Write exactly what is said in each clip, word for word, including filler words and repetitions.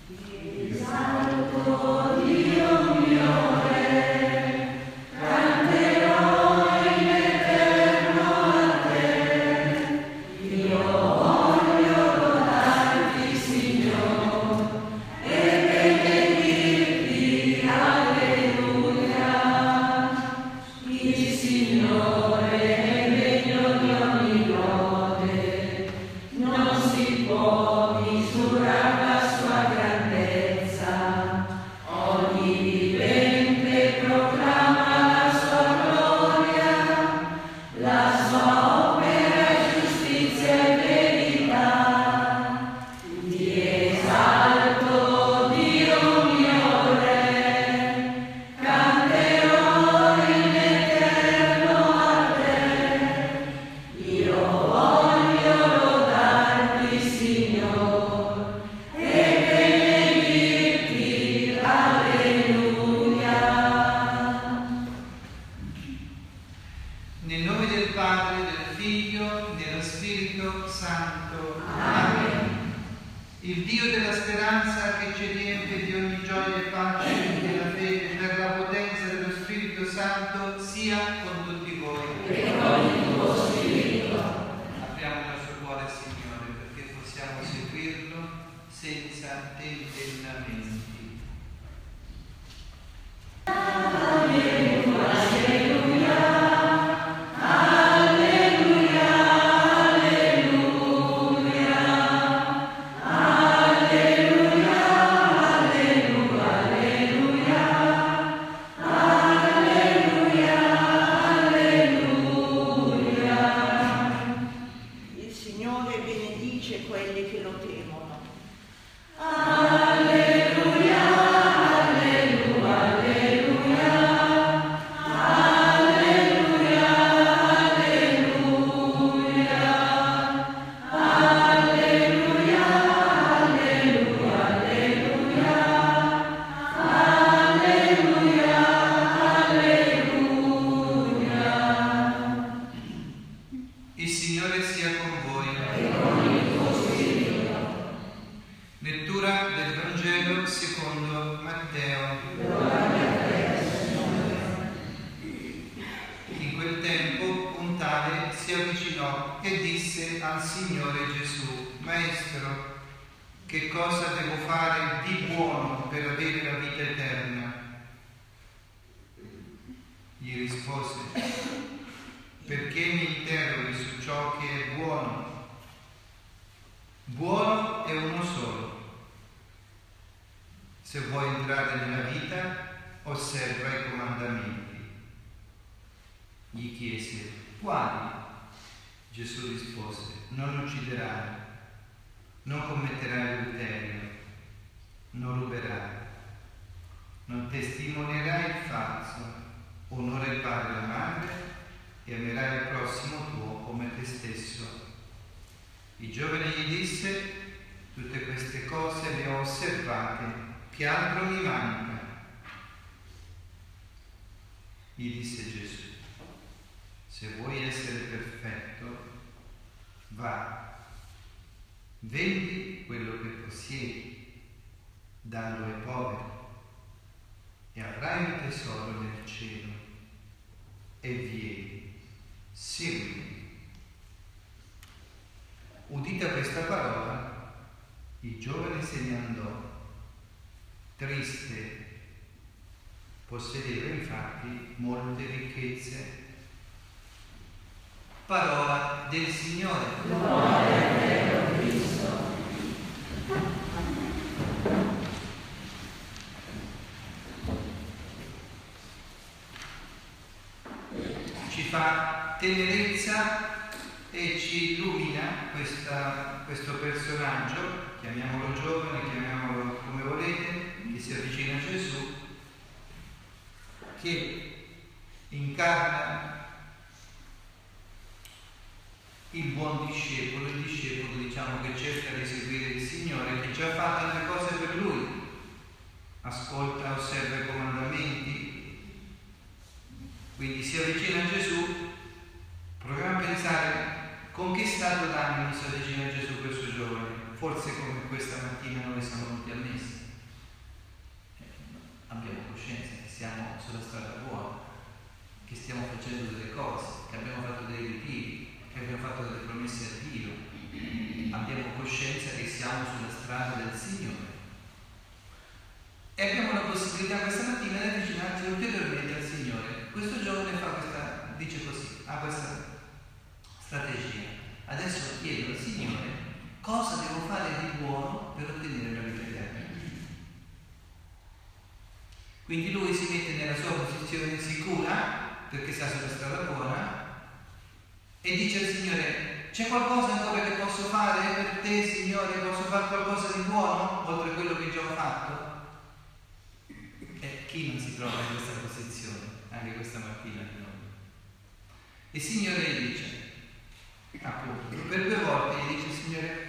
Gli disse Gesù: se vuoi essere perfetto, va, vendi quello che possiedi, dallo ai poveri, e avrai un tesoro nel cielo, e vieni, seguimi. Udita questa parola, il giovane se ne andò, triste. Possedeva infatti molte ricchezze. Parola del Signore. Gloria a te, Cristo. Ci fa tenerezza e ci illumina questa, questo personaggio, chiamiamolo giovane, chiamiamolo come volete, che si avvicina a Gesù, che incarna il buon discepolo, il discepolo diciamo che cerca di seguire il Signore, che già fa tante cose per lui, ascolta, osserva i comandamenti, quindi si avvicina a Gesù. Proviamo a pensare con che stato d'animo si avvicina a Gesù questo giovane, forse come questa mattina noi siamo venuti a messa. Abbiamo coscienza che siamo sulla strada buona, che stiamo facendo delle cose, che abbiamo fatto dei ritiri, che abbiamo fatto delle promesse a Dio. Abbiamo coscienza che siamo sulla strada del Signore. E abbiamo la possibilità questa mattina di avvicinarci ulteriormente al Signore. Questo giovane fa questa, dice così, ha questa strategia. Adesso chiedo al Signore cosa devo fare di buono per ottenere la vita eterna. Quindi lui si mette nella sua posizione sicura, perché sta sulla strada buona, e dice al Signore: c'è qualcosa ancora che posso fare per te, Signore? Posso fare qualcosa di buono oltre a quello che già ho fatto? E chi non si trova in questa posizione anche questa mattina di noi? Il Signore gli dice, appunto, per due volte gli dice: Signore,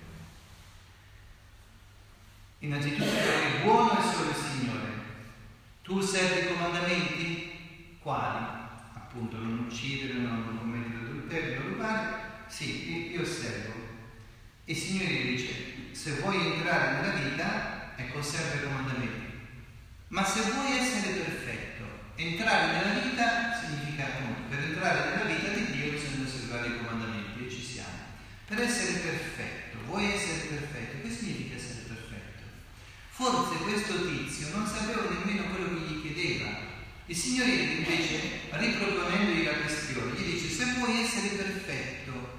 innanzitutto è buono e solo il Signore. Tu osservi i comandamenti? Quali? Appunto, non uccidere, non commettere adulterio, non rubare. Sì, io osservo. Il Signore gli dice: se vuoi entrare nella vita, ecco, osserva i comandamenti. Ma se vuoi essere perfetto, entrare nella vita significa, appunto, per entrare nella vita di Dio bisogna osservare i comandamenti, e ci siamo. Per essere perfetto, vuoi essere perfetto? Che significa essere perfetto? Forse questo tizio non sapeva nemmeno quello che gli chiedeva. Il Signore invece, riproponendogli la questione, gli dice: se vuoi essere perfetto,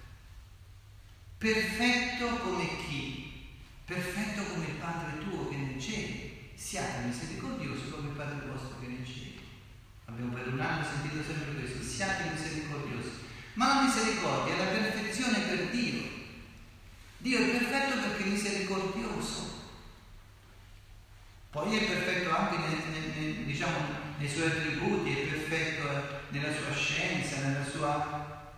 perfetto come chi? Perfetto come il Padre tuo che è nei cieli. Siate misericordiosi come il Padre vostro che è nei cieli. Abbiamo per un anno sentito sempre questo: siate misericordiosi. Ma la misericordia è la perfezione per Dio. Dio è perfetto perché è misericordioso. Poi è perfetto anche nel, nel, nel, diciamo, nei suoi attributi, è perfetto nella sua scienza, nella sua...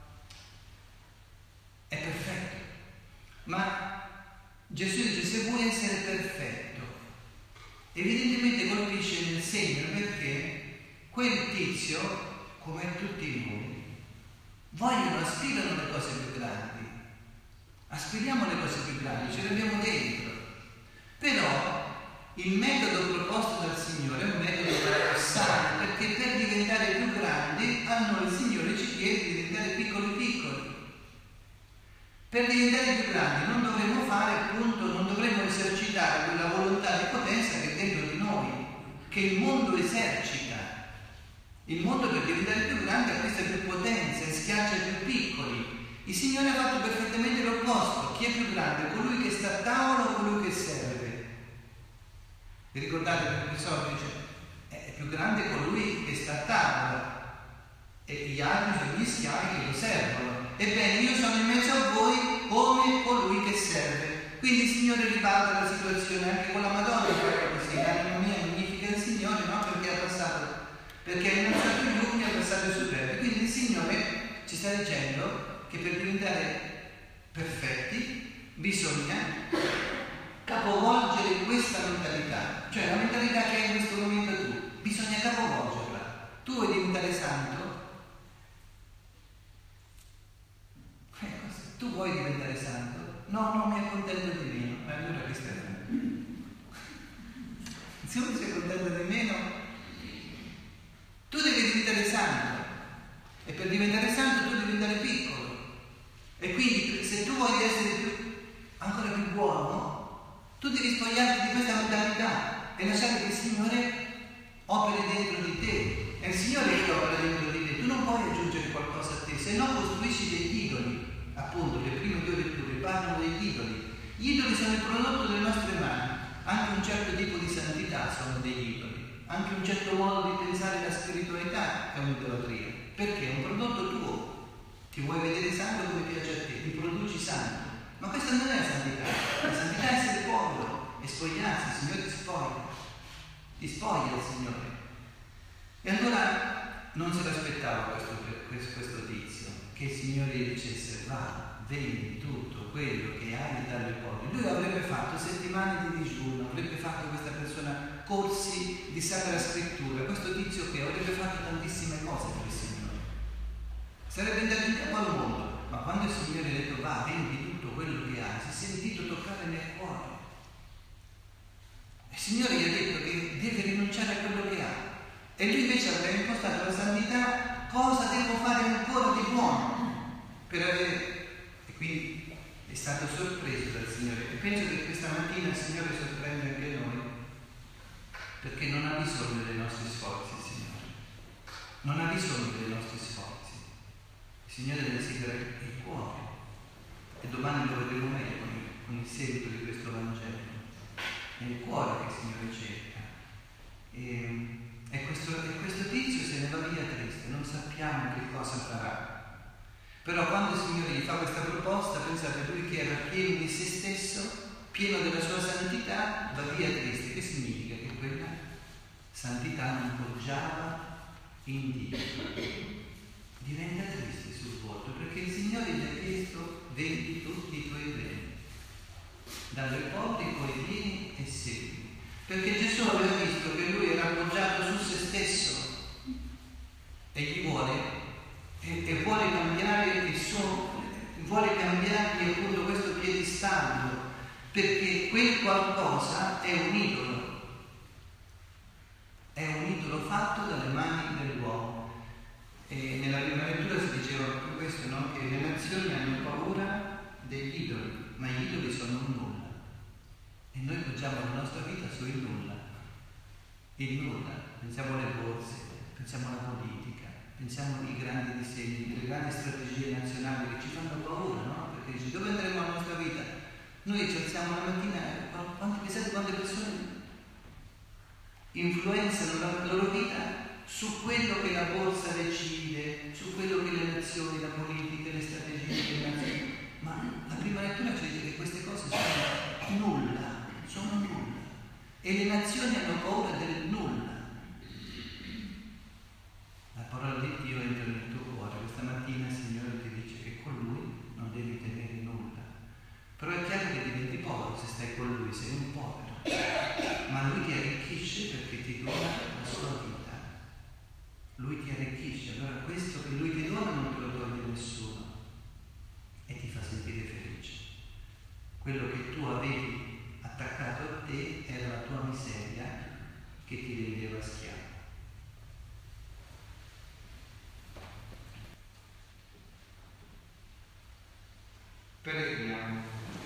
è perfetto. Ma Gesù dice: se vuoi essere perfetto, evidentemente colpisce nel segno, perché quel tizio, come tutti noi, vogliono, aspirano le cose più grandi. Aspiriamo le cose più grandi, ce le abbiamo dentro. Però il metodo proposto dal Signore è un metodo paradossale, perché per diventare più grandi a noi il Signore ci chiede di diventare piccoli piccoli. Per diventare più grandi non dovremmo fare, appunto, non dovremmo esercitare quella volontà di potenza che è dentro di noi, che il mondo esercita. Il mondo, per diventare più grande, acquista più potenza e schiaccia i più piccoli. Il Signore ha fatto perfettamente l'opposto. Chi è più grande? Colui che sta a tavola o colui che serve? Vi ricordate che il solito dice: è più grande colui che sta a tavola e gli altri sono gli schiavi che lo servono. Ebbene, io sono in mezzo a voi come colui che serve. Quindi il Signore ribalta la situazione. Anche con la Madonna fa così: l'anima mia magnifica il Signore, no? Perché ha passato, perché ha innalzato gli umili, ha passato sul re. Quindi il Signore ci sta dicendo che per diventare perfetti bisogna capovolgere questa mentalità, cioè la mentalità che hai in questo momento tu, bisogna capovolgerla. Tu vuoi diventare santo? Ecco, se tu vuoi diventare santo, no, non mi accontento di meno. Ma allora che stai facendo? Se uno si accontenta di meno, tu devi diventare santo, e per diventare santo tu devi diventare piccolo. E quindi se tu vuoi essere più, ancora più buono, tu devi spogliarti di questa mentalità e lasciare che il Signore operi dentro di te. È il Signore che opera dentro di te. Tu non puoi aggiungere qualcosa a te, se no costruisci degli idoli. Appunto, le prime due letture parlano degli idoli. Gli idoli sono il prodotto delle nostre mani. Anche un certo tipo di santità sono degli idoli. Anche un certo modo di pensare la spiritualità è un'idolatria. Perché è un prodotto tuo. Ti vuoi vedere santo come piace a te, ti produci santo. Ma questa non è la santità. La santità è essere povero e spogliarsi. Il Signore ti spoglia. Ti spoglia il Signore. E allora non se l'aspettava questo, questo, questo tizio, che il Signore gli dicesse: va, vendi tutto quello che hai e dalle poveri. Lui avrebbe fatto settimane di digiuno, avrebbe fatto questa persona corsi di Sacra Scrittura. Questo tizio che avrebbe fatto tantissime cose per il Signore. Sarebbe andato in capo al mondo. Ma quando il Signore ha detto: va, vendi tutto tutto quello che ha, si è sentito toccare nel cuore. Il Signore gli ha detto che deve rinunciare a quello che ha. E lui invece aveva impostato la santità: cosa devo fare ancora di buono per avere. E quindi è stato sorpreso dal Signore. E penso che questa mattina il Signore sorprende anche noi, perché non ha bisogno dei nostri sforzi, il Signore. Non ha bisogno dei nostri sforzi. Il Signore desidera il cuore. E domani lo vedremo meglio con il, con il seguito di questo Vangelo. È il cuore che il Signore cerca. E, e, questo, e questo tizio se ne va via triste, non sappiamo che cosa farà. Però quando il Signore gli fa questa proposta, pensate, lui che era pieno di se stesso, pieno della sua santità, va via triste. Che significa? Che quella santità non poggiava in Dio. Diventa triste sul volto, perché il Signore gli ha chiesto: vendi tutti i tuoi beni, dalle poveri poi vieni e segui. Perché Gesù aveva visto che lui era appoggiato su se stesso e gli vuole e, e vuole cambiare il suo, vuole cambiargli appunto questo piedistallo, perché quel qualcosa è un idolo, è un idolo fatto dalle mani dell'uomo. E nella prima lettura si diceva proprio questo, no? Che le nazioni hanno paura degli idoli, ma gli idoli sono un nulla. E noi poggiamo la nostra vita sul nulla. Il nulla. Pensiamo alle borse, pensiamo alla politica, pensiamo ai grandi disegni, alle grandi strategie nazionali che ci fanno paura, no? Perché dici: dove andremo la nostra vita? Noi ci alziamo la mattina, quante, pensate quante persone influenzano la loro vita su quello che la borsa decide, su quello che le nazioni, la politica, le strategie delle nazioni. Ma la prima lettura ci dice che queste cose sono nulla, sono nulla. E le nazioni hanno paura del nulla. La parola di Dio entra nel tuo cuore. Questa mattina il Signore ti dice che con Lui non devi tenere nulla. Però è chiaro che diventi povero se stai con Lui, sei un povero. Ma Lui ti arricchisce perché ti dona la sua vita. Lui ti arricchisce, allora questo che Lui ti dona non te lo toglie nessuno e ti fa sentire felice. Quello che tu avevi attaccato a te era la tua miseria che ti rendeva schiavo. Preghiamo.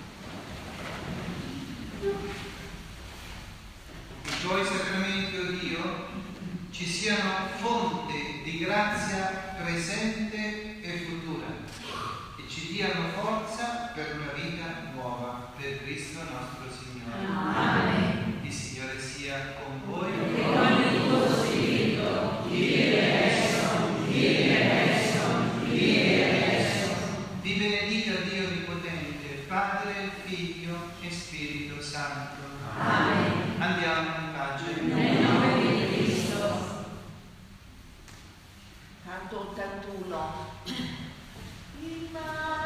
I tuoi sacramenti, o Dio, ci siano fonte di grazia presente e futura e ci diano forza per una vita nuova, per Cristo nostro Signore. Amen. Il Signore sia con voi e con il tuo spirito, vivi adesso, vivi adesso, vivi adesso. Vi benedica Dio Onnipotente, Padre, Figlio e Spirito Santo. Amen. Andiamo in pace. Nel nome di Cristo. Canto ottantuno. Il mare